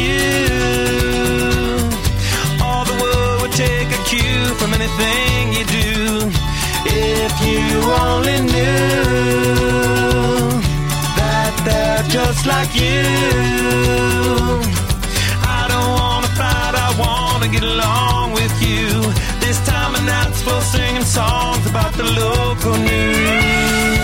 you. All the world would take a cue from anything you do. If you only knew that they're just like you. I don't wanna fight, I wanna get along with you. This time of night's full singing songs about the local news.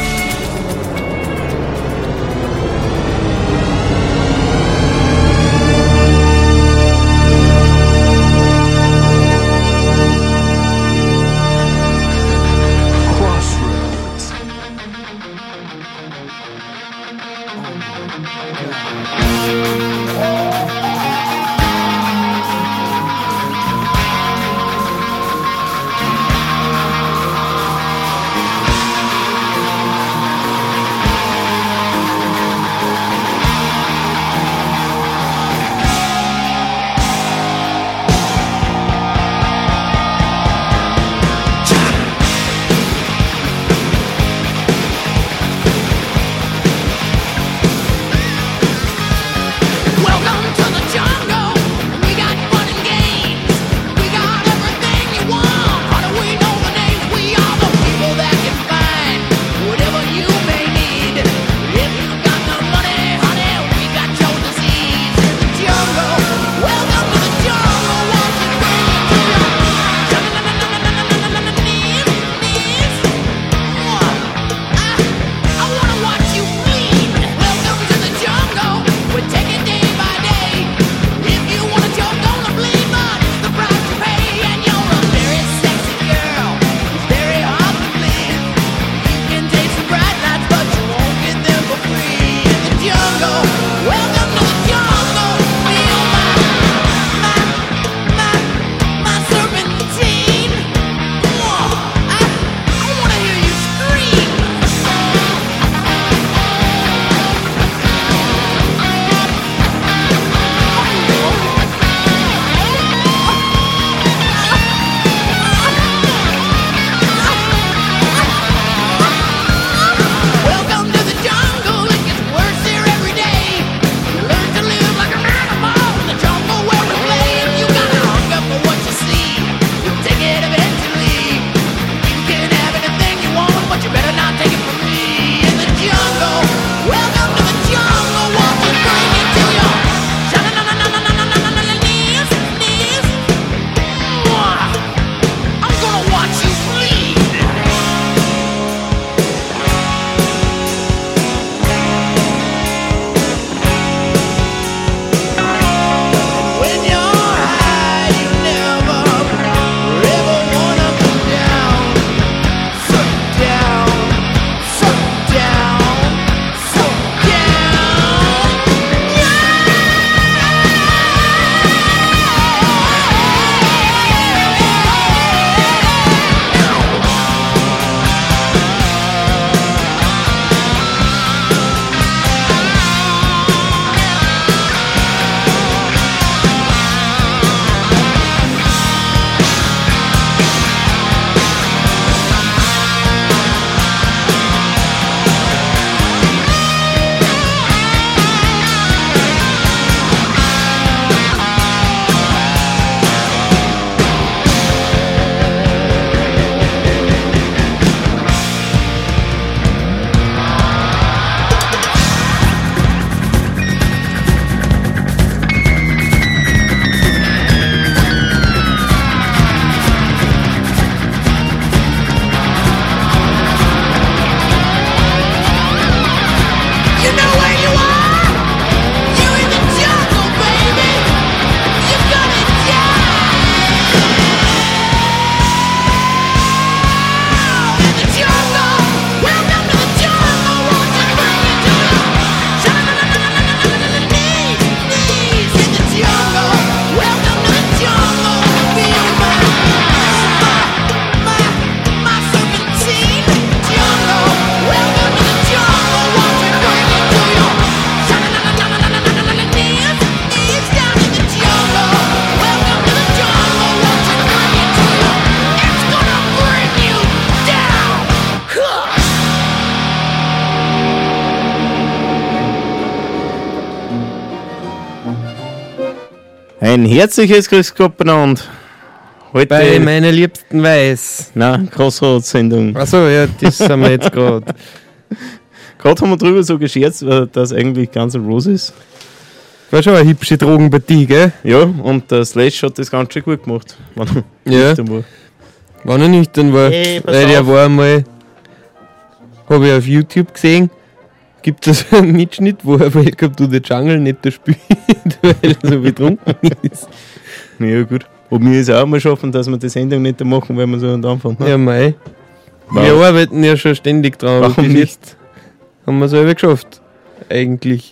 Ein herzliches Grüß Gott beieinander. Heute Bei meiner liebsten Weiß. Nein, Crossroads-Sendung. Achso, ja, das haben wir jetzt gerade. Gerade haben wir drüber so gescherzt, dass eigentlich Guns N' Roses. War schon eine hübsche Drogenpartie, gell? Ja, und der Slash hat das ganz schön gut gemacht. Ja. Wenn er nüchtern war. Hey, pass Weil der auf. war einmal, habe ich auf YouTube gesehen, gibt es einen Mitschnitt, wo er Welcome to the Jungle nicht da spielt, weil er so betrunken ist. Ja, gut. Ob wir es auch mal schaffen, dass wir die Sendung nicht machen, wenn wir so anfangen. Ja, mei. Wow. Wir arbeiten ja schon ständig dran. Warum Bis nicht? jetzt haben wir es selber geschafft. Eigentlich.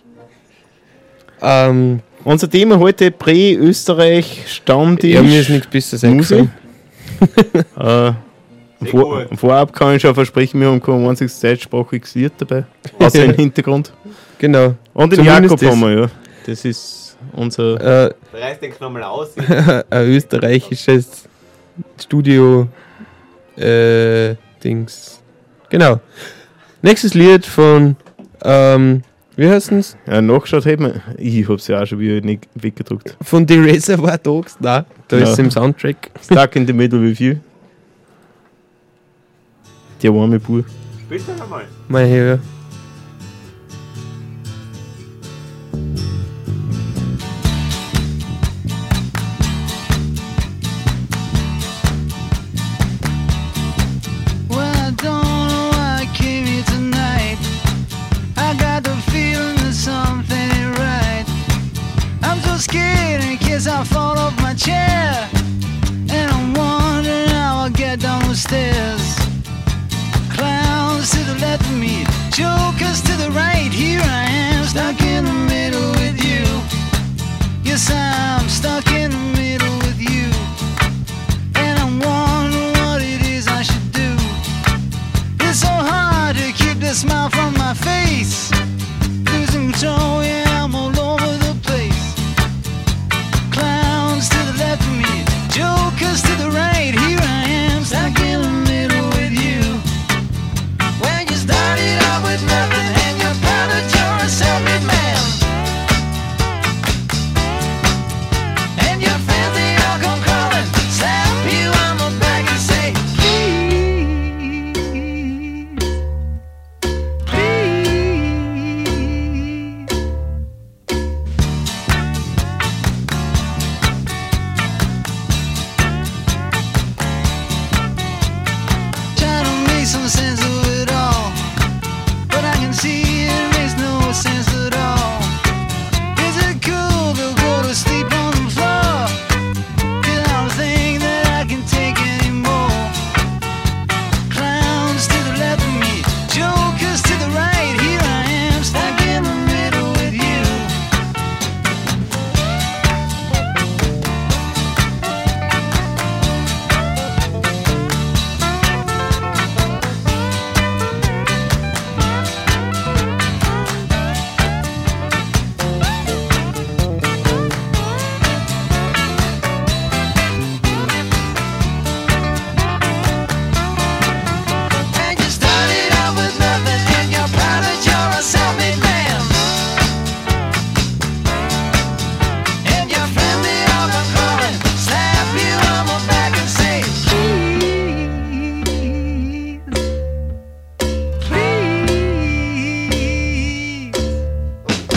Unser Thema heute Prä-Österreich, Stammtisch. Ja, mir ist nichts Besseres Musik. eingefallen. Vorab kann ich schon versprechen, wir haben kein einziges deutschsprachiges Lied dabei. Außer im Hintergrund. Genau. Und den Zumindest Jakob das. haben wir, ja. Das ist unser. Reiß den Knommel aus. Ein österreichisches Studio Dings. Genau. Nächstes Lied von wie heißt es? Ja, nachgeschaut hätten wir. Ich hab's ja auch schon wieder nicht weggedruckt. Von The Reservoir Dogs. Nein, da ist es im Soundtrack. Stuck in the Middle with You. Der warme Bub. Spielst du noch mal? Mein Herr. Well, I don't know why I came here tonight. I got the feeling that something ain't right. I'm so scared in case I fall off my chair. And I'm wondering how I'll get down the stairs. Clowns to the left of me, jokers to the right. Here I am, stuck in the middle with you. Yes, I'm stuck in the middle with you. And I'm wondering what it is I should do. It's so hard to keep the smile from my face. Losing control, yeah, I'm all over the place. Clowns to the left of me, jokers to the right. Here I am, stuck in the middle with you. When you started out with nothing and you're proud that you're a self-made man. And your friends, they all come crawling, slap you on the back and say, please, please. Try to make some sense of it all, but I can see it makes no sense at all. Is it cool to go to sleep on the floor? 'Cause I don't think that I can take anymore. Clowns to the left of me, jokers to the right. Here I am, stuck in the middle with you. And you started out with nothing and you're proud that you're a self-made man. And your friends, they all come calling, slap you on the back and say, please, please.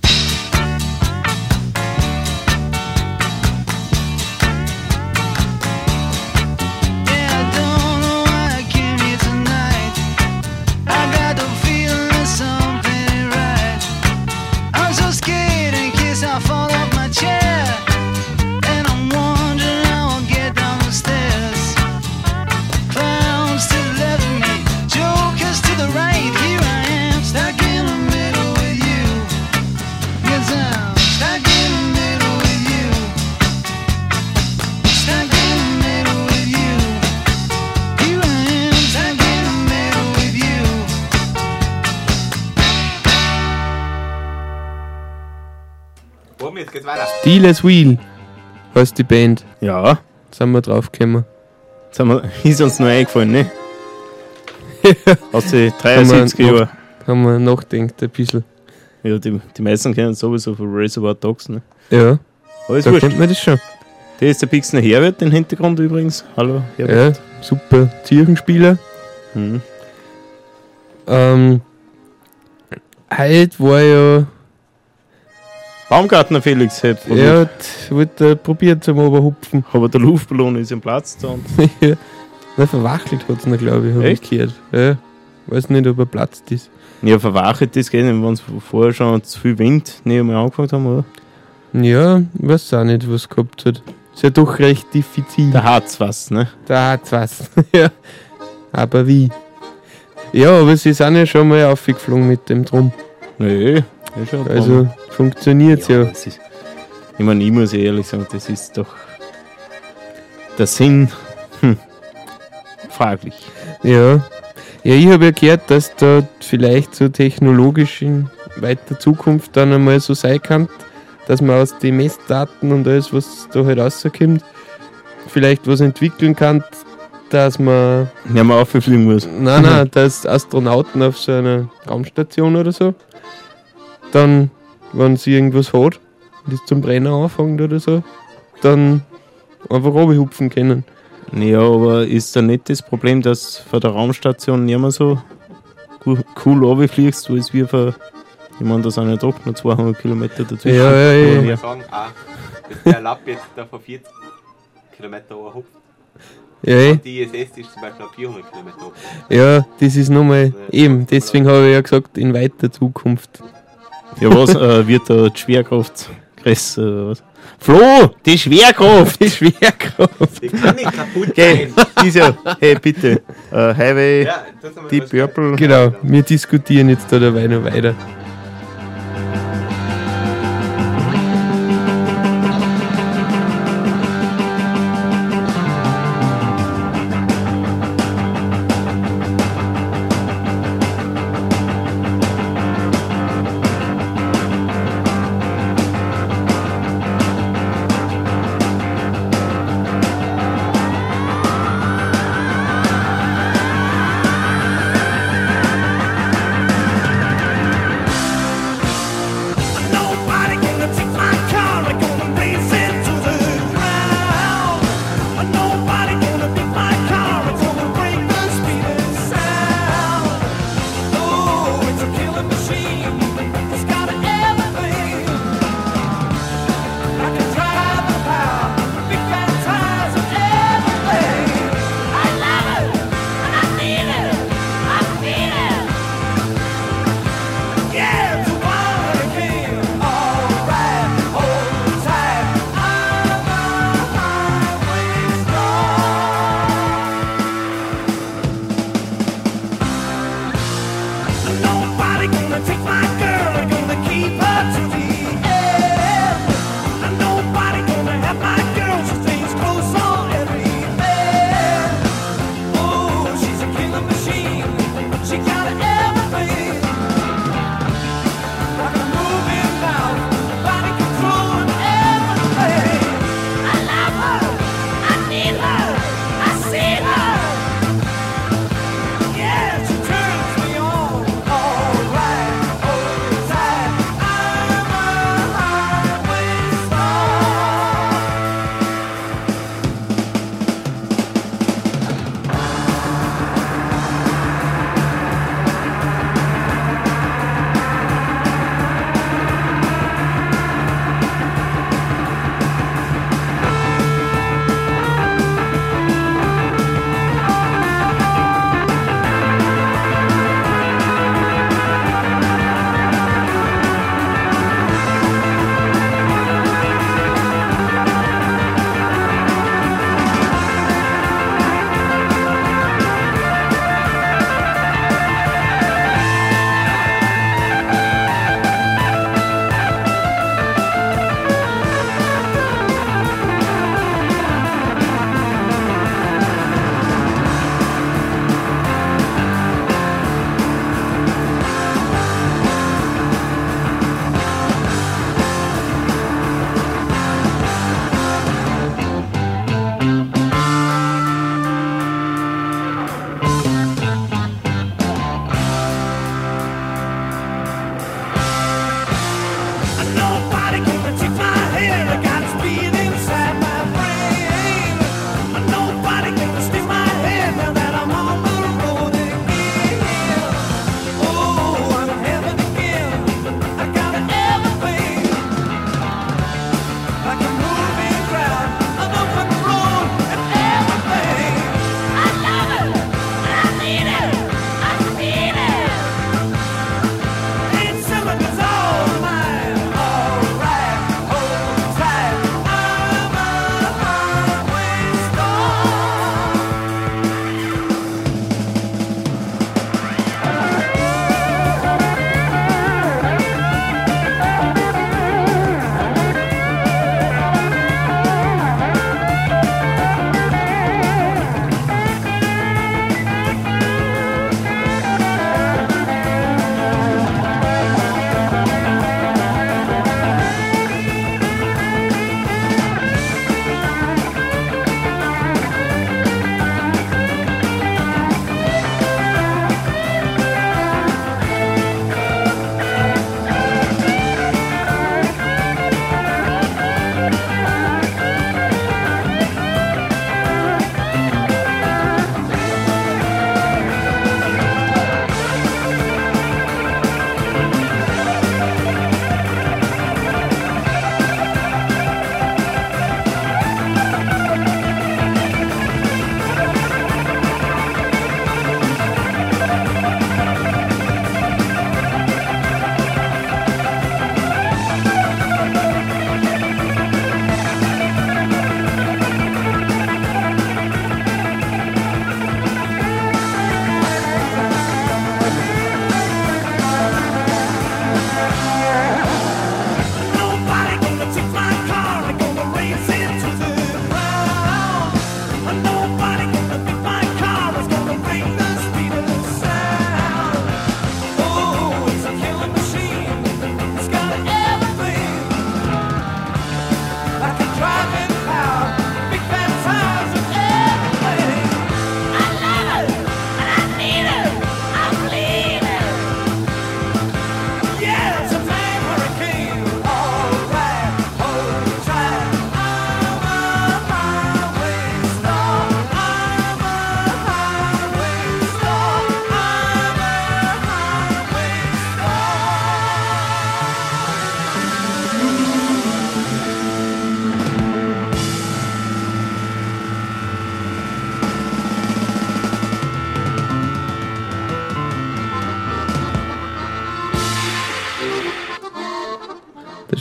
Yeah, I don't know why I came here tonight. I got the feeling that something ain't right. I'm so scared in case I fall off my chair. And I'm wondering how I'll get down the stairs. Clowns to the left of me, jokers to the right. Here I am, stuck in the middle with you. Yes, I'm stuck in the middle with you. Stuck in the middle with you. Here I am, stuck in the middle with you. Womit geht's weiter? Dealer's Wheel heißt die Band. Ja, Sind wir draufgekommen. ist uns nur eingefallen, ne? Aus den Haben wir 73er Jahren. Haben wir nachgedacht ein bisschen. Ja, die meisten kennen sowieso von Reservoir Dogs, ne? Ja. Alles Da wurscht. kennt man das schon. Der ist der Pixner Herbert im Hintergrund übrigens. Hallo, Ja, Herbert. super Zirchenspieler. Mhm. Heute war ja, Baumgartner Felix hat er wollte probiert zum Oberhupfen. aber der Luftballon ist im Platz da. Und Na, verwachelt hat es noch, glaube ich, habe ich Echt? gehört. Ja, weiß nicht, ob er platzt ist. ja, verwachelt das geht nicht, wenn es vorher schon zu viel Wind nicht einmal angefangen haben, oder? Ja, ich weiß auch nicht, was gehabt hat. Ist ja doch recht diffizil. Da hat's was, ne? Da hat's was. Ja. Aber wie? Ja, aber sie sind ja schon mal aufgeflogen mit dem Drum. Nee, ist schon Also funktioniert's ja. das ist, ich meine, ich muss ehrlich sagen, das ist doch der Sinn fraglich. Ja. Ja, ich habe ja gehört, dass da vielleicht so technologisch in weiter Zukunft dann einmal so sein kann, dass man aus den Messdaten und alles, was da halt rauskommt, vielleicht was entwickeln kann, dass man, Nicht mehr auffliegen muss. nein, dass Astronauten auf so einer Raumstation oder so, dann, wenn sie irgendwas hat, das zum Brennen anfängt oder so, dann einfach runterhupfen können. Ja, aber ist da nicht das Problem, dass von der Raumstation nicht mehr so cool runterfliegst, als wir von, ich meine, da sind ja doch noch 200 Kilometer dazu. Ja, ja, ja. Oder Ich mehr. würde sagen, wenn der Lapp jetzt da von 40 Kilometer hupft, Ja, die ISS ist zum Beispiel auf 400 Kilometer hoch. ja, das ist nochmal, eben, deswegen habe ich ja gesagt, in weiter Zukunft. Ja, was wird da die Schwerkraft größer oder was? Flo, die Schwerkraft! Die Schwerkraft. Die kann nicht kaputt Okay, sein. dieser, hey bitte, Highway, Ja, das haben wir Deep was- Purple. Genau, wir diskutieren jetzt da dabei noch weiter.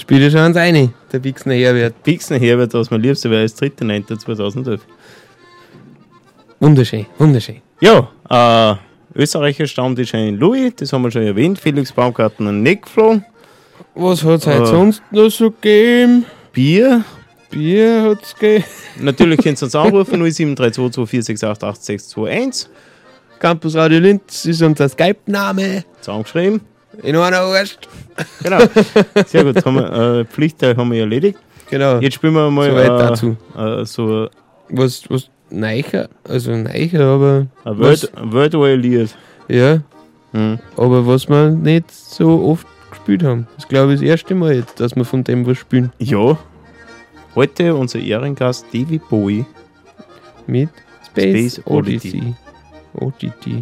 Spielt er schon ans eine, der Bixner Herbert. Bixner Herbert, was mir liebste wäre, ist 3.9.2011. Wunderschön, wunderschön. Ja, Österreicher Stammtisch ein Louis, das haben wir schon erwähnt. Felix Baumgarten und Neckfloh. Was hat es heute sonst noch so gegeben? Bier. Bier hat es gegeben. Natürlich könnt ihr uns anrufen, 0732 2468 8621. Campus Radio Linz ist unser Skype-Name. Zusammengeschrieben. In einer Wurst. Genau. Sehr gut, haben wir, Pflichtteil haben wir erledigt. Genau. Jetzt spielen wir mal Soweit dazu. So Was Neicher, aber ein Worldwide-Lied. ja, Hm. aber was wir nicht so oft gespielt haben. Das glaube ich das erste Mal jetzt, dass wir von dem was spielen. Ja. Heute unser Ehrengast David Bowie. Mit Space Oddity. Oddity.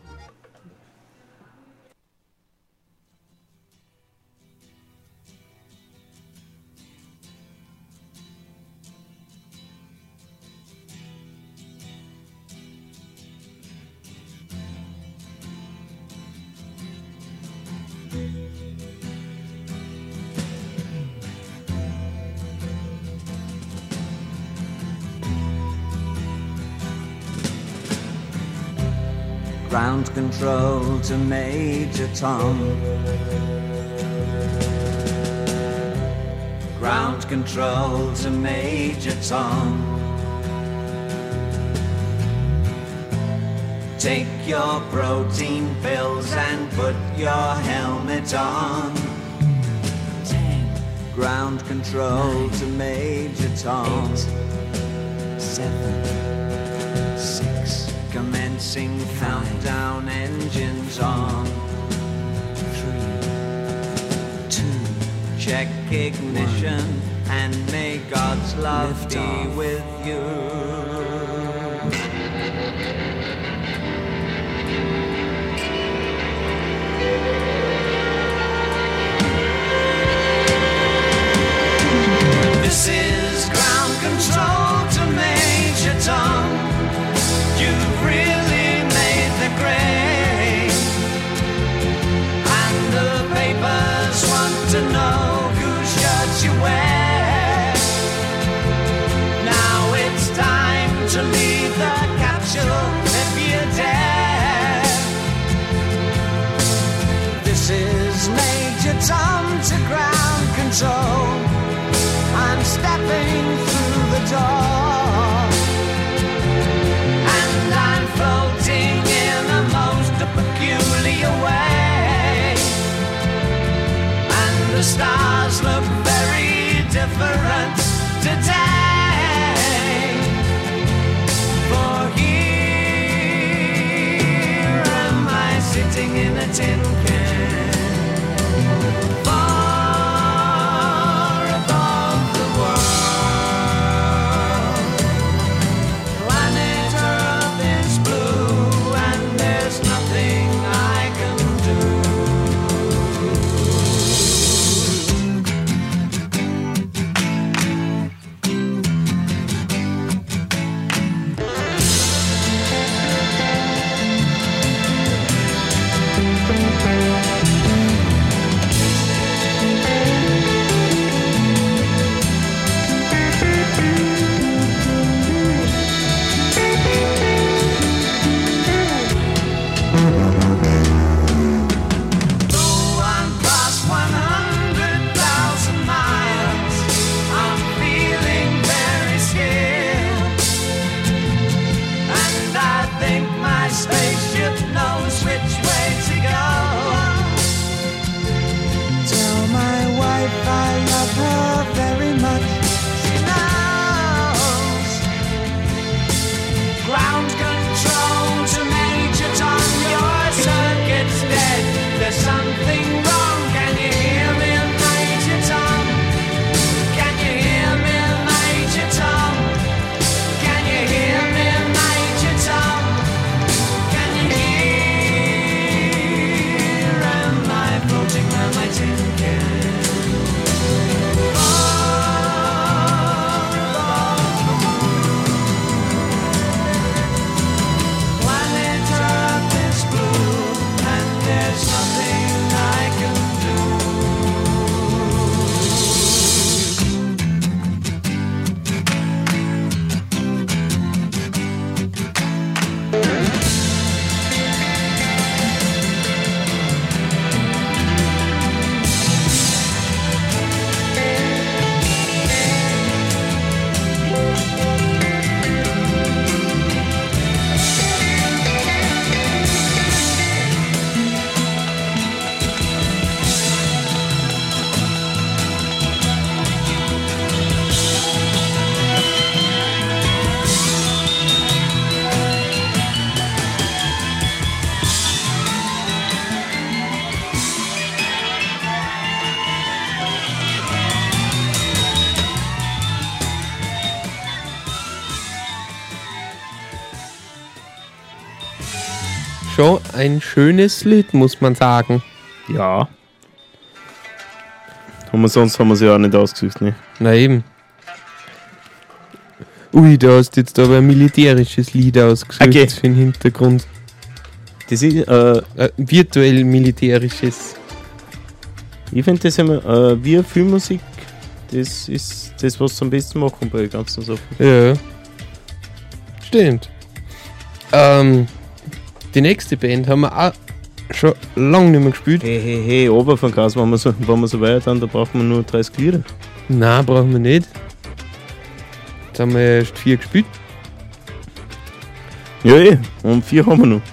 Ground control to Major Tom. Ground control to Major Tom. Take your protein pills and put your helmet on. 10. Ground control 9, to Major Tom. 8, 7, 6. Commencing countdown, engines on. 3, 2. Check ignition 1, and may God's love be off with you. This is ground control to Major Tom. You've really made the grade, and the papers want to know whose shirts you wear. Now it's time to leave the capsule if you dare. This is Major Tom to ground control. I'm stepping through the door, and I'm floating in a most peculiar way, and the stars look very different today. For here am I sitting in a tin can. Far schon ein schönes Lied, muss man sagen. Ja. Sonst haben wir sie ja auch nicht ausgesucht, ne? Na eben. Ui, da hast du jetzt aber ein militärisches Lied ausgesucht Okay. für den Hintergrund. Das ist, Virtuell militärisches. ich finde das immer, wie Filmmusik, das ist das, was sie am besten machen bei den ganzen Sachen. Ja. Stimmt. Die nächste Band haben wir auch schon lange nicht mehr gespielt. Hey, aber von Gas, wenn wir so weit dann, da braucht man nur 30 Lieder. Nein, brauchen wir nicht. Jetzt haben wir erst 4 gespielt. Ja, und 4 haben wir noch.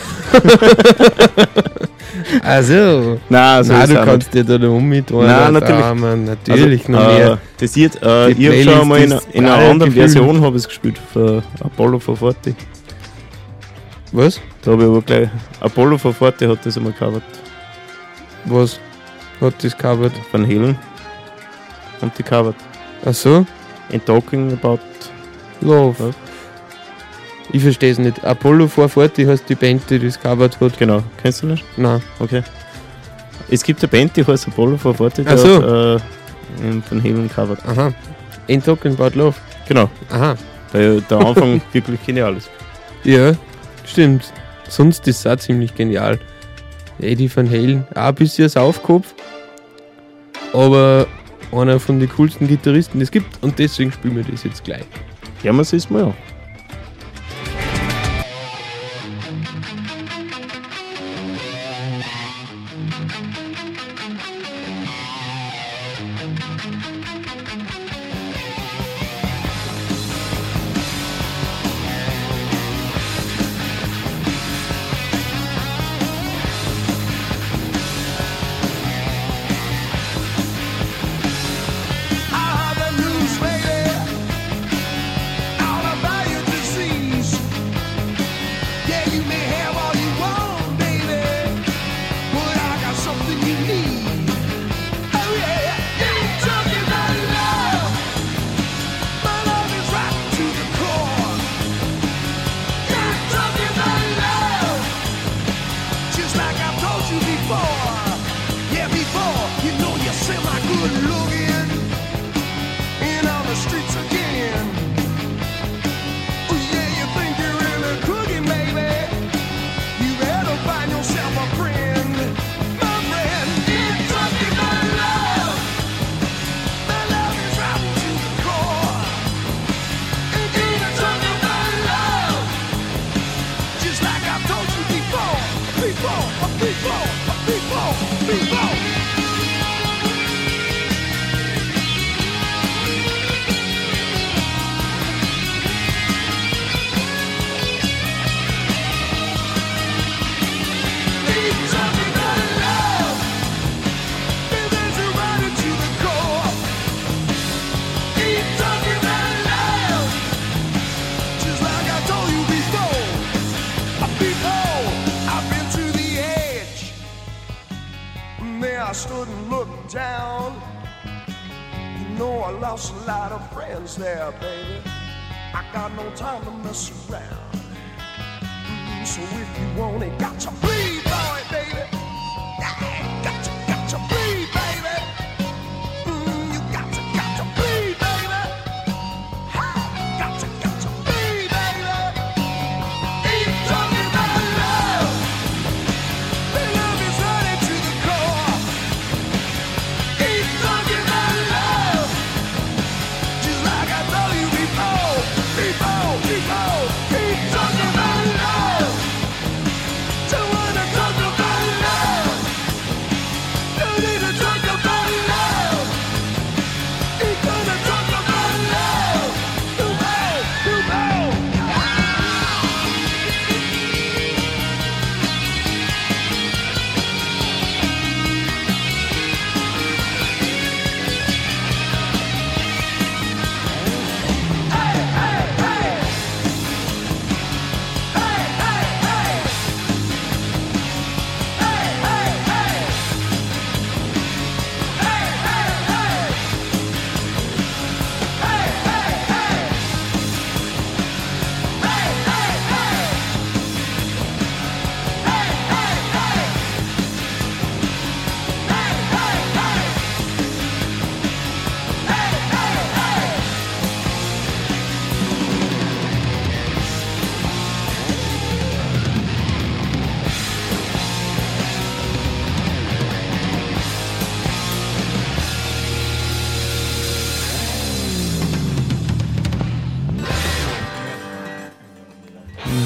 Also. Nein, so Nein, ist du auch kannst dir da noch mit Nein, natürlich. Natürlich noch mehr. Das hier, ich habe Playlist schon mal in ist einer geil anderen gefüllt. Version habe ich es gespielt, für Apollo 440. Was? Da habe ich aber gleich, Apollo 440 hat das einmal gecovert. Was hat das covered? Van Halen haben die gecovert. Ach so? And Talking About Love. Love. Ich verstehe es nicht. Apollo 440 heißt die Band, die das covered hat. Genau, kennst du nicht? Nein. Okay. Es gibt eine Band, die heißt Apollo 440, die Ach so. hat Van Halen gecovert. Aha. Ain't Talking About Love. Genau, Aha. weil der Anfang wirklich genial ist. Ja, stimmt. Sonst ist es auch ziemlich genial. Eddie Van Halen, auch ein bisschen Saufkopf, aber einer von den coolsten Gitarristen, die es gibt, und deswegen spielen wir das jetzt gleich. Ja, man sieht es mal an. I heard the news, baby, all about your disease. Yeah, you may have all you want, baby, but I got something you need. Oh yeah, you're talking about love. My love is right to the core. You're talking about love, just like I've told you before. Yeah, before, you know you're semi-good looking in on the streets again. Oh yeah, you think you're really cooking, baby. You better find yourself a friend. My friend, you're talking about love. My love is right to the core. And you're talking about love, just like I've told you before. Before. He's talking about love, and there's a right to the core. He's talking about love, just like I told you before. I've been to the edge. There I stood and looked down. You know I lost a lot of friends there, baby. I got no time to mess around. So if you want it, got to bleed for it, baby. Yeah, got to bleed, baby. You got to bleed, baby. Ha, got to bleed, baby. He's talking about love. The love is running to the core. He's talking about love, just like I told you before. He's talking about love. So what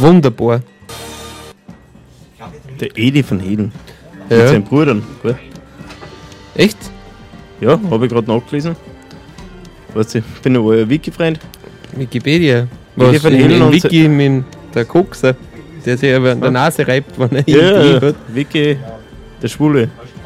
Wunderbar. Der Edi von Helen. Mit Ja. seinen Brüdern. Gell? Echt? Ja, habe ich gerade nachgelesen. Weißt du, ich bin ein euer Wiki-Freund. Wikipedia. Edi Was van in, Halen in und Wiki mit der Kokser, der sich aber an der Nase reibt, wenn er Ja, irgendwie hat, Wiki, der Schwule.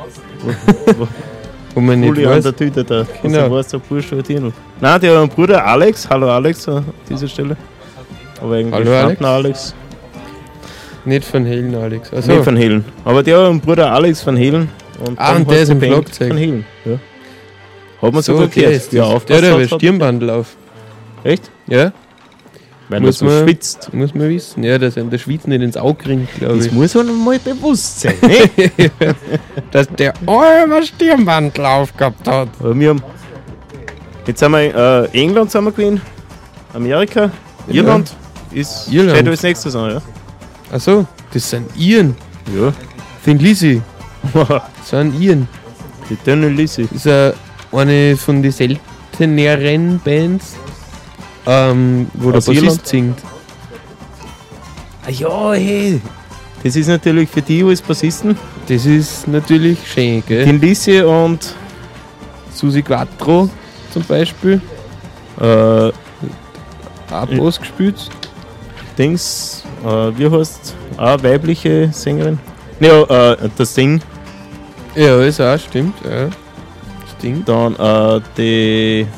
wo man nicht Schwule an weiß. der Tüte da. Genau. Also weiß der Bursch oder Dirndl. Nein, der hat einen Bruder Alex. Hallo Alex an dieser Stelle. Aber eigentlich Hallo, Alex. Alex. Nicht von Helen, Alex. Also, Nee, von Helen. Aber der hat einen Bruder Alex von Helen. Und Ah, dann und der heißt ist die im Band Schlagzeug. Von Helen. Ja. Hat man so, sogar okay, gehört. ist Ja, das. aufpasst Der hat aber hat. Stirnbandel auf. Echt? Ja, Weil Muss er so man- schwitzt. muss man wissen. Ja, dass einem der Schweiz nicht ins Auge ringt, glaube Das ich. muss man mal bewusst sein. Ne? Dass der immer Stirnbandel aufgehabt hat. Aber wir haben. Jetzt sind wir England sind wir gewesen, Amerika, Irland ist Irland. steht als nächstes an, ja. Achso, das sind Iren. Ja. Thin Lizzy. Das sind Iren. Die dünne Lizzie. Das ist eine von den selteneren Bands, wo der Aus Irland? Bassist singt. Ah, ja, hey. Das ist natürlich für die als Bassisten. Das ist natürlich schön, gell? Den Lizzie und Susi Quattro zum Beispiel, äh, auch Bass gespielt. Dings, wie heißt auch weibliche Sängerin? Ja, das Ding. Ja, ist auch, stimmt. Ja. Stimmt. Dann die.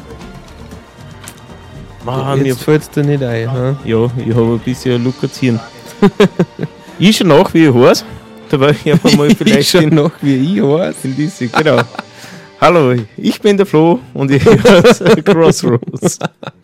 Mann, Jetzt fällt es dir nicht ein. Ha? ja, ich habe ein bisschen lukazieren. Ich schon nach, wie ich heiße. Dabei ich habe mal Ich vielleicht schon noch, wie ich heiß. den Lizzie, genau. Hallo, ich bin der Flo und ich höre Crossroads.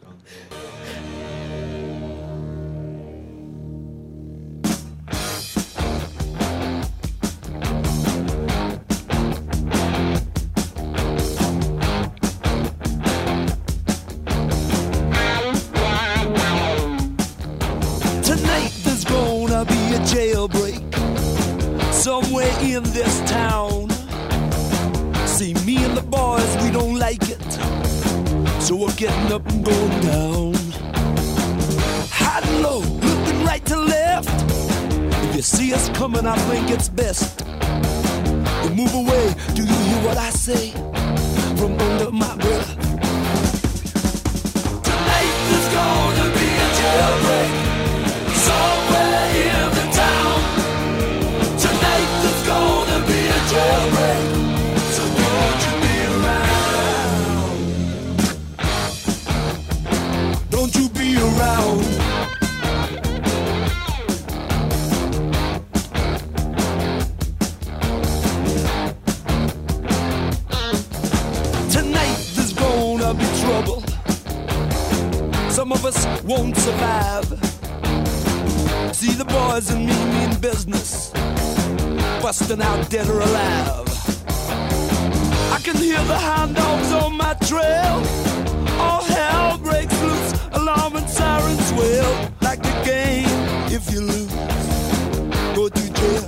Tonight there's gonna be a jailbreak somewhere in this town. See, me and the boys, we don't like it, so we're getting up and going down. High and low, looking right to left. If you see us coming, I think it's best to move away. Do you hear what I say from under my breath? Tonight there's gonna be a jailbreak somewhere in the town. Tonight there's gonna be a jailbreak, so won't you be around? Don't you be around? Tonight there's gonna be trouble. Some of us won't survive. See the boys and me mean business, busting out dead or alive. I can hear the hound dogs on my trail. All hell breaks loose, alarm and sirens wail. Like the game, if you lose, go to jail.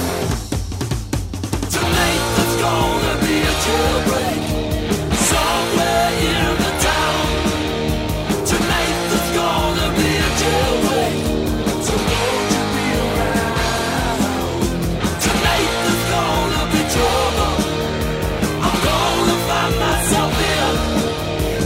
Tonight there's gonna be a jailbreak somewhere in the town. Tonight there's gonna be a jailbreak, so won't you be around? Tonight there's gonna be trouble. I'm gonna find myself in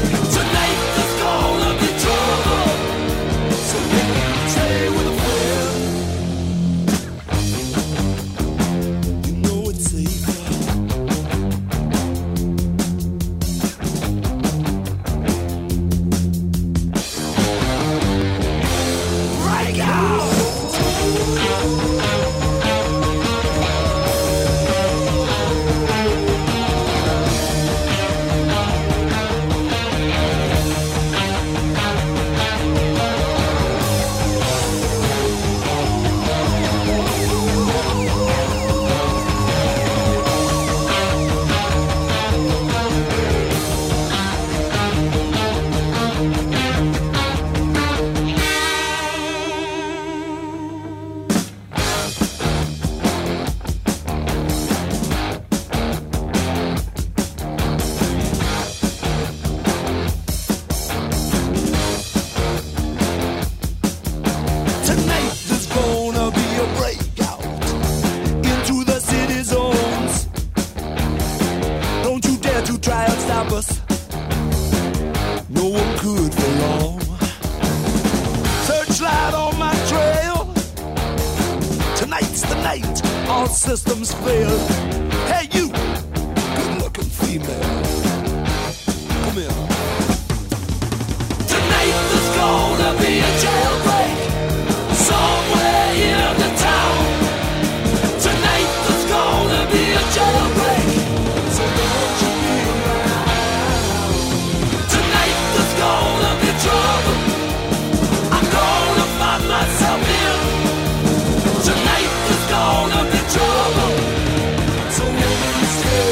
could for long. Searchlight on my trail. Tonight's the night, all systems fail. Hey you, good-looking female, come here. Tonight there's gonna be a jailbreak somewhere in the town. Tonight there's gonna be a jailbreak, so don't you be around. Tonight there's gonna be trouble, I'm gonna find myself in. Tonight there's gonna be trouble, so woman stay.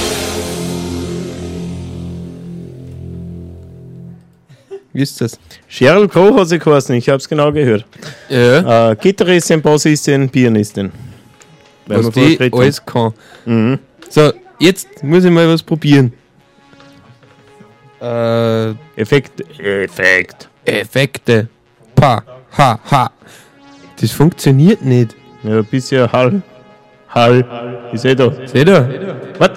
Wie ist das? Sheryl Crow hat sie geheißen, ich hab's genau gehört. Ja. Gitarristin, Bassistin, Pianistin. Weil Was wir die vorher geredet alles kann. Mhm. So, jetzt muss ich mal was probieren. Effekt. Effekte. Pa, ha, ha. Das funktioniert nicht. Ja, bisher Hall. Ich seh da. Seht ihr? Was?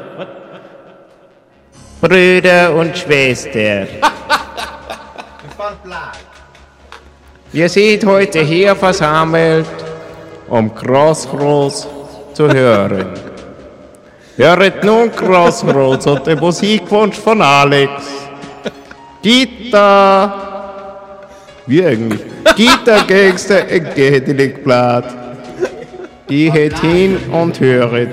Brüder und Schwestern. Wir sind heute hier versammelt, um Großrot zu hören. Höret nun Großrot und den Musikwunsch von Alex. Gitter. Wie eigentlich? Gitter-Gangster entgegen Blatt. Geht hin und höret.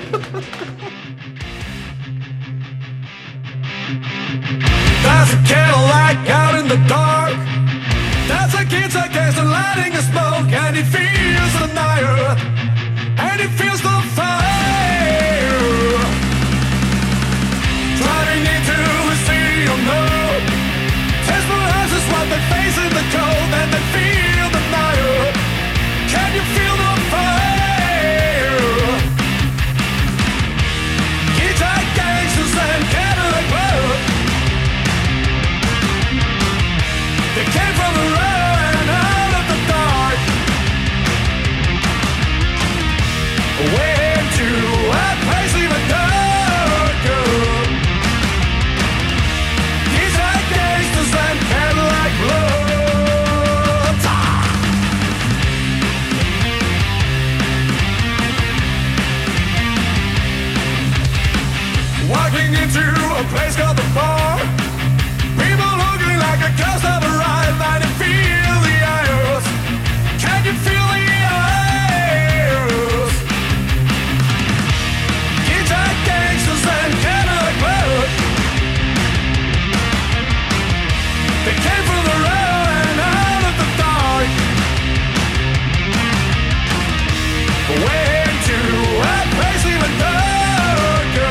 There's a Cadillac out in the dark. There's a kid against the lighting of smoke, and he feels the night, and he feels the fire. Driving into the city of no. Tesla houses what they face in the cold, and they feel the night. Can you feel the fire? Guitar gangsters and Cadillac blood. They came from the road and out of the dark. Went to a place even darker. These are gangsters and Cadillac blood. Walking into a place called the bar. People looking like a ghost of a ride, and you feel the airs. Can you feel the airs? Guitar gangsters and Cadillac blood. They came from the road and out of the dark. Went to a place even darker.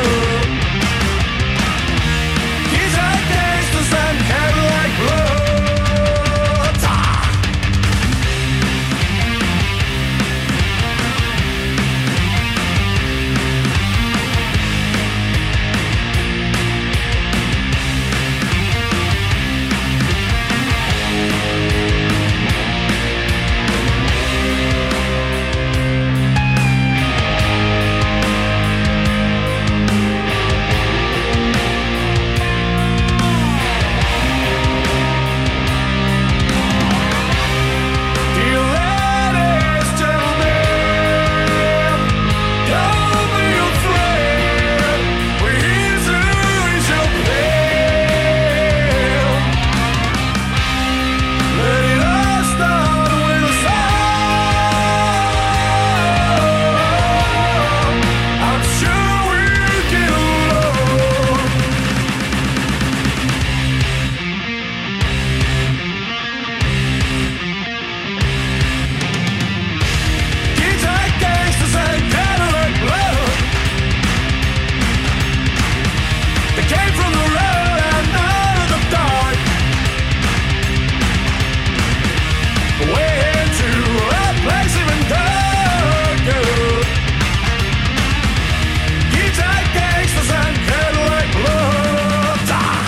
Guitar gangsters and Cadillac blood. Dear ladies, gentlemen, don't be afraid. We're here to ease your pain. Let it all start with a song. I'm sure we'll get along. Guitar gangsters and Cadillac blood. They came from the road and out of the dark. Went to a place even darker. Guitar gangsters and Cadillac blood.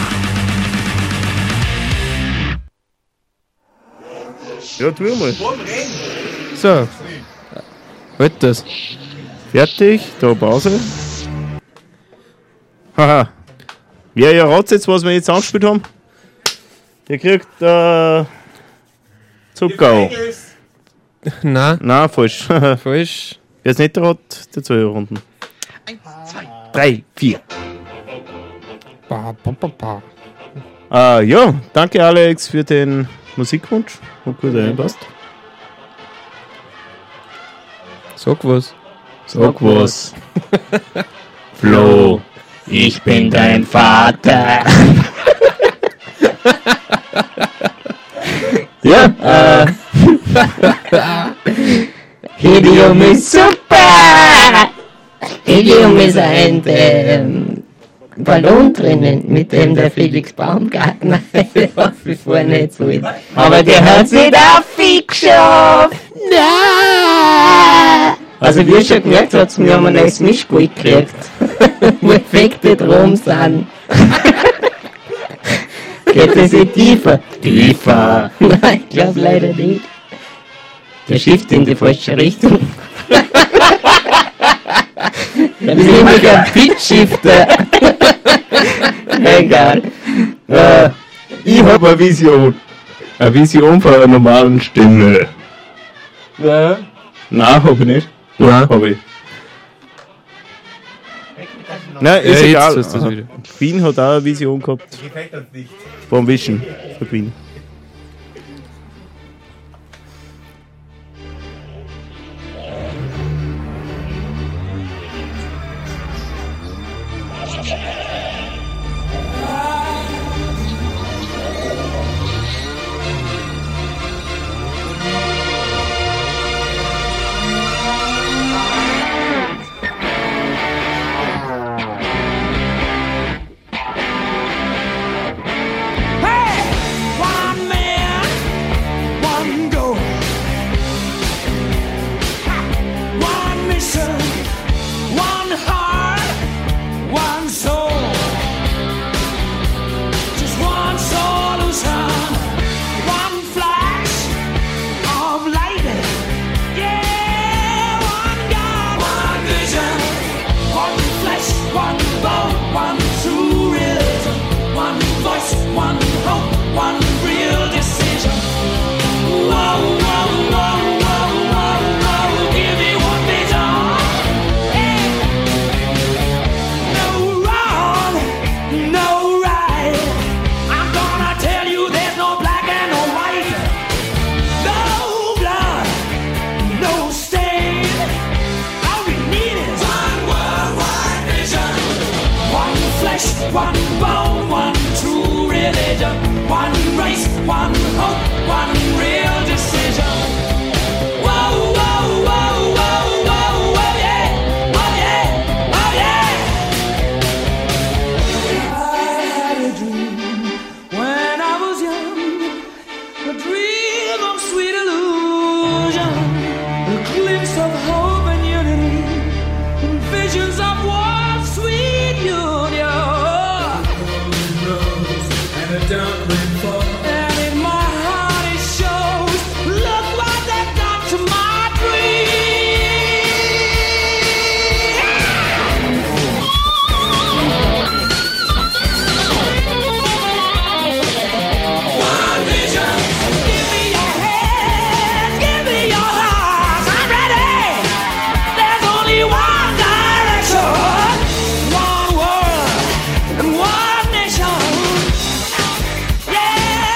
Ja, tu mal. So. Halt das. Fertig, da Pause. Haha. Wer erratet jetzt, was wir jetzt angespielt haben? Der kriegt Zucker. Nein, falsch. falsch. Wer es nicht hat, der 2 Runden. 1, 2, 3, 4. Ja, danke Alex für den Musikwunsch. Hat gut reinpasst. Sag was. Sag was. Flo, ich bin dein Vater. Ja, Helium ist super! Helium ist ein Ballon drinnen, mit dem der Felix Baumgartner vorne jetzt will. Aber der hat's nicht aufgeschafft! Nein! Also wie ihr schon gemerkt habt, wir haben ein neues Mischpult gekriegt, wo Effekte drum sind. Geht das nicht tiefer? Tiefer! Nein, ich glaube leider nicht. Der schifft in die falsche Richtung. Das ist nämlich ein Pitch-Shifter. Egal. Ich habe eine Vision. Eine Vision von einer normalen Stimme. Ja. Nein, habe ich nicht. Nein. Habe ich. Nein, ist egal. Jetzt hast du's wieder. Queen hat auch eine Vision gehabt. Vom Wischen für Queen. One world and one nation. Yeah.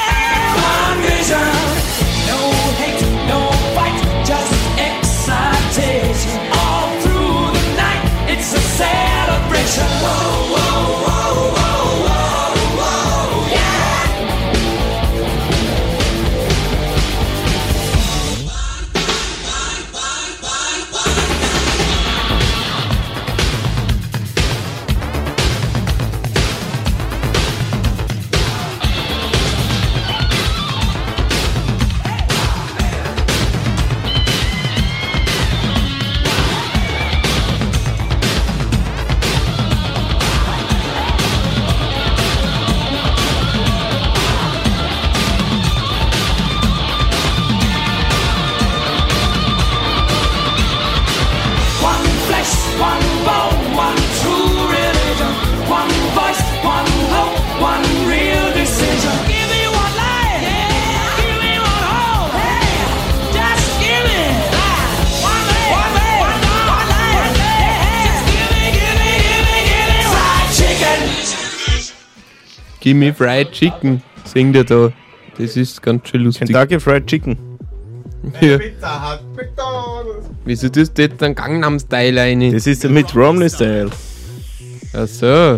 Gimme Fried Chicken, singt er da. Das ist ganz schön lustig. Kentucky Fried Chicken. Ja. Wieso tust du jetzt einen Gangnam-Style rein? Das ist der Mitt Romney-Style. Ach so.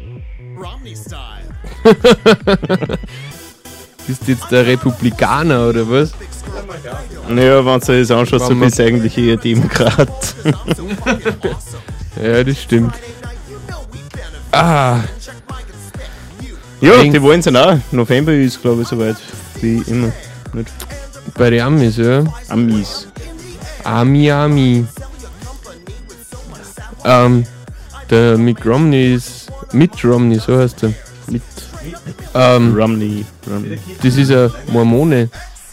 Bist du jetzt der Republikaner oder was? Naja, wenn du das anschaust, so Wenn man- bist du eigentlich eher Demokrat. Ja, das stimmt. Ah, Ja, Eigentlich- die wollen es auch. November ist, glaube ich, soweit. Wie immer. Nicht bei den Amis, ja. Amis. Ami. Der Mitt Romney, so heißt er. Mit Ähm, Romney. das ist ein Mormone.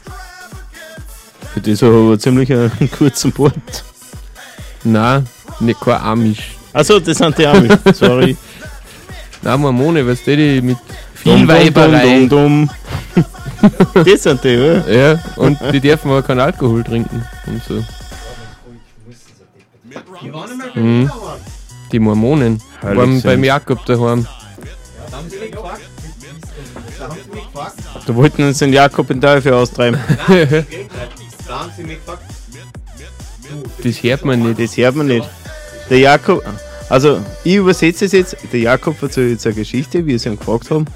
Für das aber ziemlich einen kurzen Bart. Nein, nicht kein Amish. Achso, das sind die Amis. Sorry. Nein, Mormone, weißt du, die mit viel Weiberei. Dum. Das sind die, oder? Ja, und die dürfen aber keinen Alkohol trinken und so. Mhm. Die Mormonen Heilig waren sind. beim Jakob daheim. Da wollten uns den Jakob in Teufel austreiben. Das hört man nicht. Das hört man nicht. Der Jakob, also ich übersetze es jetzt, der Jakob erzählt jetzt eine Geschichte, wie sie ihn gefragt haben.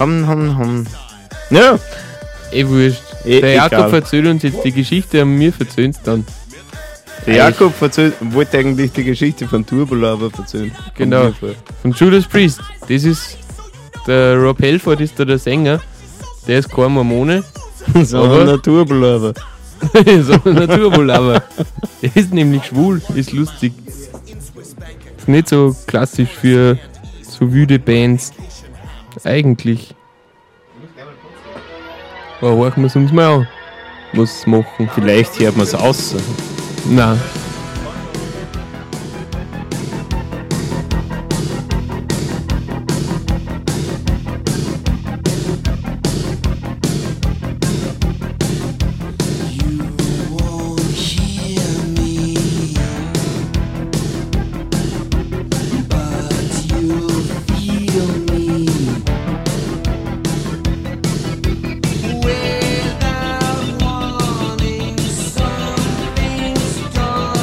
Ja, Wurscht. Eh, Der Jakob egal. erzählt uns jetzt die Geschichte und wir erzählen es dann. der Jakob wollte eigentlich die Geschichte von Turbolaber erzählen. Genau. Von Judas Priest. Das ist der Rob Halford, ist da der Sänger. Der ist kein Mormone, Sondern ein Turbolaber. sondern ein Turbolaber. Der ist nämlich schwul, ist lustig. Ist nicht so klassisch für so wüde Bands. Eigentlich. Aber horchen wir es uns mal an. Was machen? Vielleicht hört man es aus. Nein. Without warning, something starts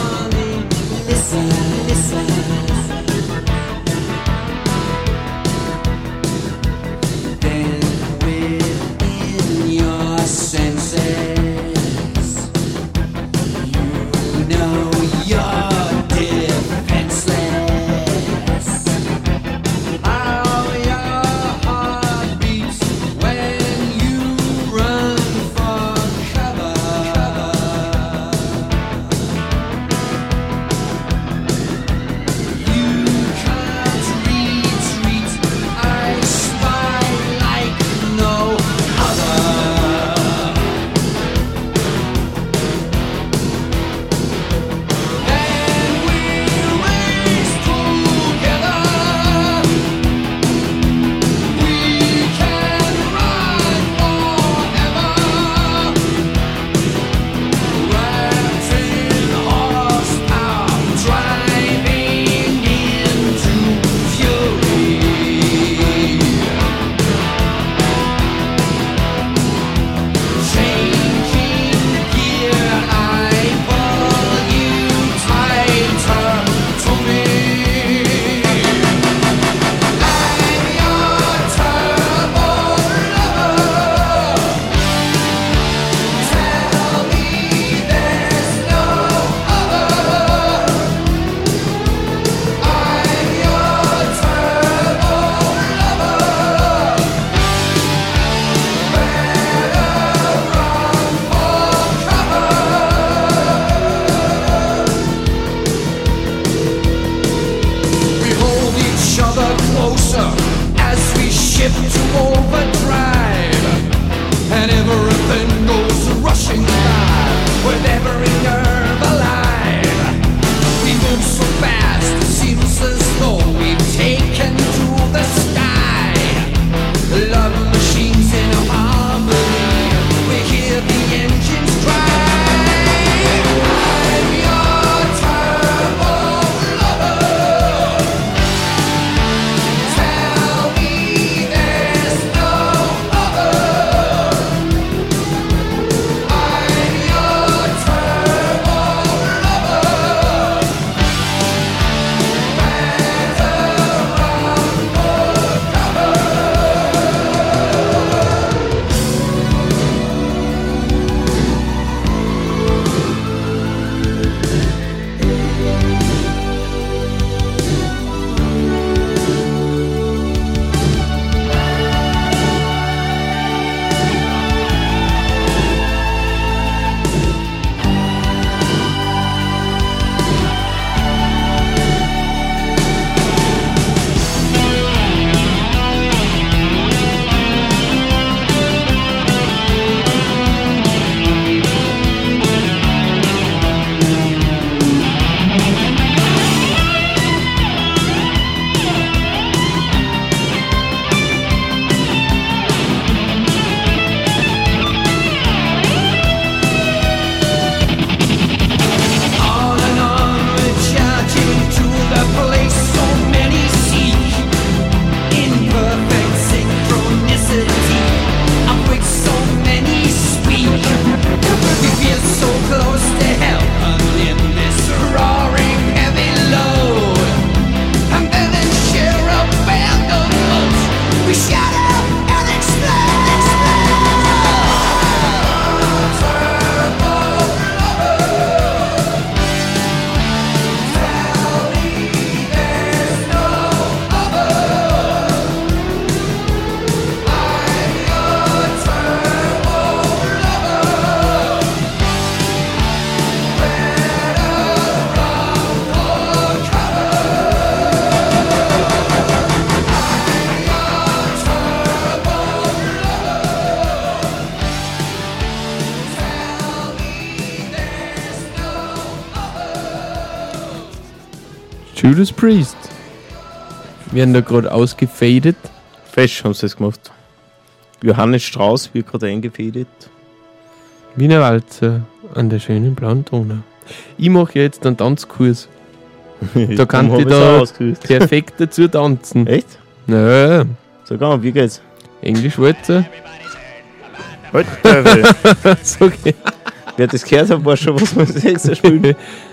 Judas Priest. Werden da gerade ausgefadet. Fesch haben sie das gemacht. Johannes Strauß wird gerade eingefädelt. Wiener Walzer an der schönen blauen Donau. Ich mache ja jetzt einen Tanzkurs. Da kann ich da perfekt dazu tanzen. Echt? Naja, Sag mal, wie geht's? Englisch-Walzer. Halt, Teufel. So geht. Wer das gehört hat, weiß schon, was man das extra spielt.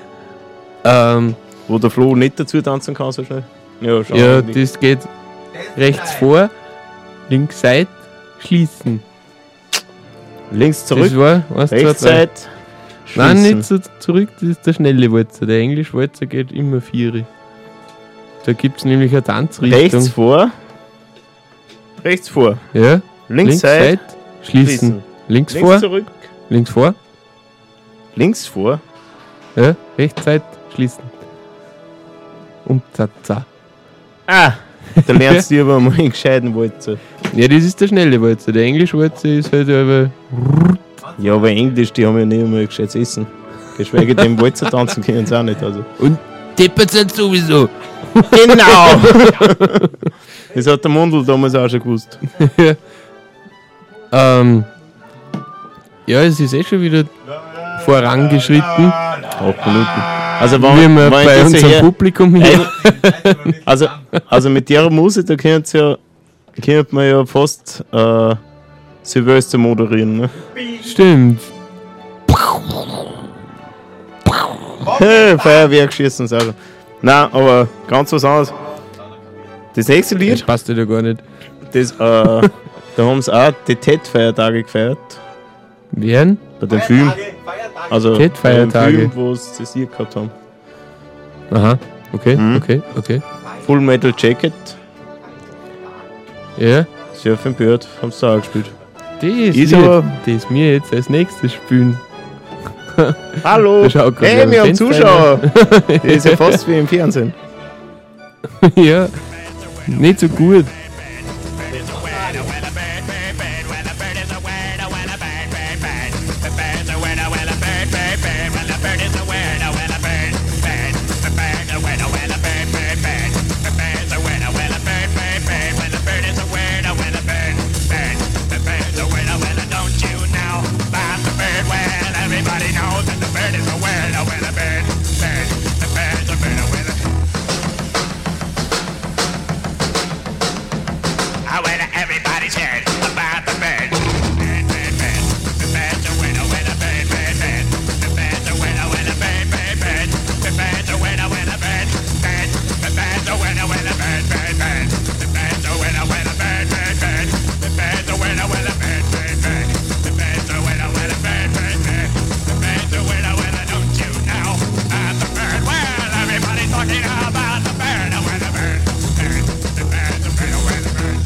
Wo der Flo nicht dazu tanzen kann, so schnell. Ja, schau Ja, mal. das geht rechts vor, links Seite, schließen. Links zurück, Das war 1, 2, rechts 3. Seite, Nein, schließen. nicht so zurück, das ist der schnelle Walzer. Der Englisch-Walzer geht immer 4. Da gibt es nämlich eine Tanzrichtung. Rechts vor. Rechts vor. Ja, Links Seite, schließen. schließen. Links Links vor, zurück. links vor, Links vor. ja, rechts Seite, schließen. Und zaza. Ah, da lernst du aber mal einen gescheiten Walzer. Ja, das ist der schnelle Walzer. Der Englisch-Walzer ist halt aber. Ja, aber Englisch, die haben ja nicht einmal gescheites Essen. Geschweige denn Walzer tanzen können sie auch nicht. Also. Und deppert sind sowieso. Genau! Das hat der Mundl damals auch schon gewusst. Ja, es ist schon wieder vorangeschritten. 8 Minuten. Also, Wie wir bei das unserem her- Publikum hier. also mit der Musik, da könnte man ja fast Silvester moderieren. Ne? Stimmt. Hey, Feuerwerk schießen sie auch schon. Nein, aber ganz was anderes. Das nächste Das Lied, passt ja gar nicht. da haben sie auch die TED-Feiertage gefeiert. Werden? Bei dem Film. Also TED-Feiertage. bei dem Film, wo sie das Lied gehabt haben. Aha. Okay, Mhm. okay. Full Metal Jacket, Ja. Surfing Bird, haben sie da auch gespielt. Das Ist Lied, aber- das wir jetzt als nächstes spielen. Hallo! Da schaut grad Hey, wer wir am haben Fenster Zuschauer! Das ist ja fast wie im Fernsehen. Ja. Nicht so gut. Everybody's heard about the bird. Bird, bird, bird. The bird's a winner, winner, bird, bird, bird. The bird's a winner, winner, bird, bird, bird. The bird's a winner, winner, bird, bird. The bird's a winner, winner, bird, bird, bird. The bird's a winner, winner, bird, bird, bird. The bird's a winner, winner, bird, bird, bird. The bird's a winner, winner, bird, bird, bird. The bird's a winner, winner, don't you know about the bird? Well, everybody's talking about the bird, a winner, bird, bird. The bird's a winner, winner, bird.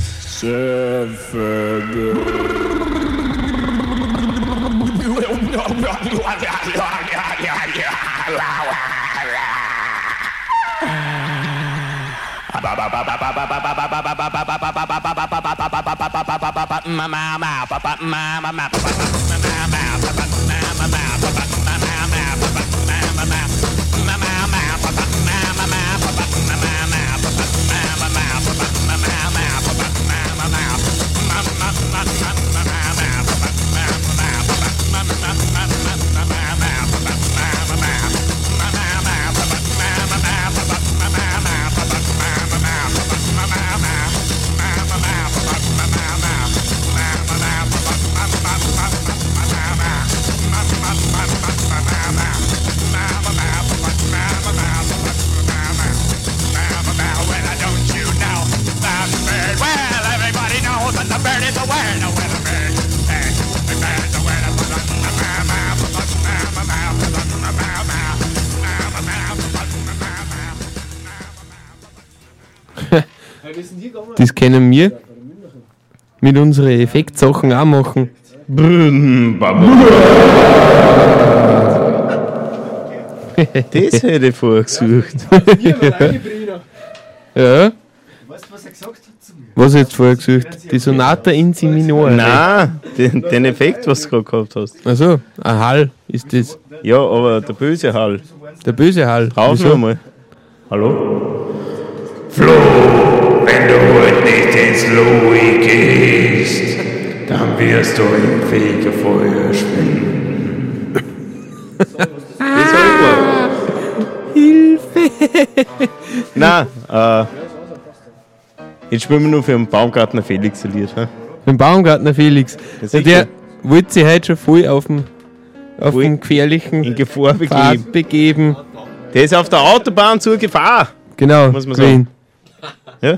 Das können wir mit unseren Effektsachen auch machen. Das hätte ich vorher gesucht. Ja. Was jetzt vorher gesucht? Die Sonata in Si Minore. Nein, den Effekt, was du gerade gehabt hast. Also, ein Hall ist das. Ja, aber der böse Hall. Der böse Hall. Rauf Wieso? noch mal. Hallo? Flo, wenn du heute nicht ins Louis gehst, dann wirst du im Fegefeuer schwimmen. Hilfe! Nein, jetzt spielen wir nur für den Baumgartner Felix ein Lied. Den Baumgartner Felix. Das Ja, ist der wollte sich heute schon voll auf Voll den gefährlichen in Gefahr Pfad begeben. Der ist auf der Autobahn zur Gefahr. Genau, Muss man Queen. Ja?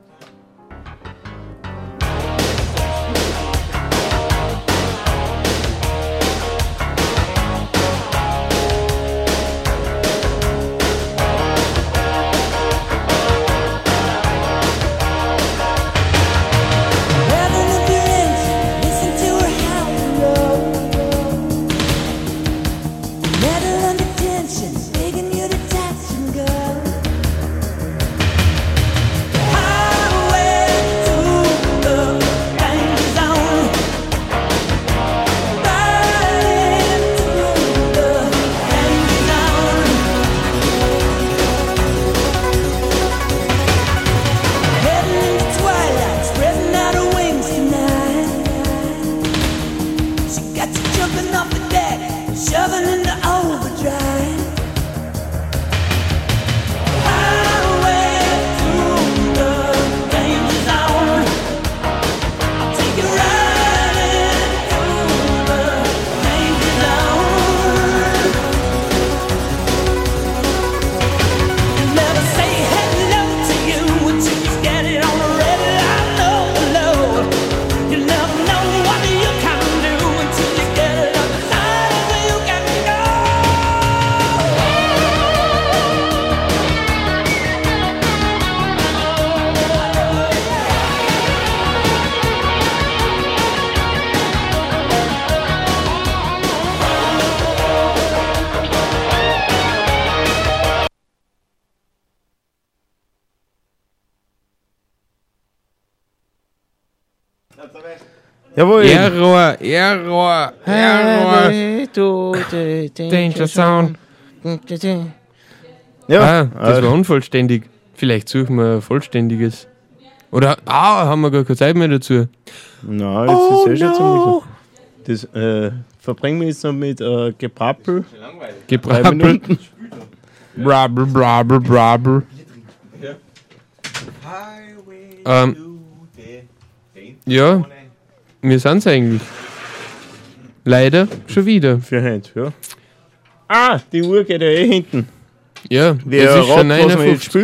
Jawohl. Error. Danger Sound. Ja, Das war unvollständig. Vielleicht suchen wir ein vollständiges. Oder, haben wir gar keine Zeit mehr dazu. Nein, jetzt ist schon ziemlich so. Das verbringen wir jetzt noch mit Gebrabbel. 3 Gebrabbel. Minuten. Brabbel. Ja, wir sind's eigentlich. Leider schon wieder. Für heute, ja. Ah, die Uhr geht ja hinten. Ja, Wer es ist schon ratet, was wir jetzt 59.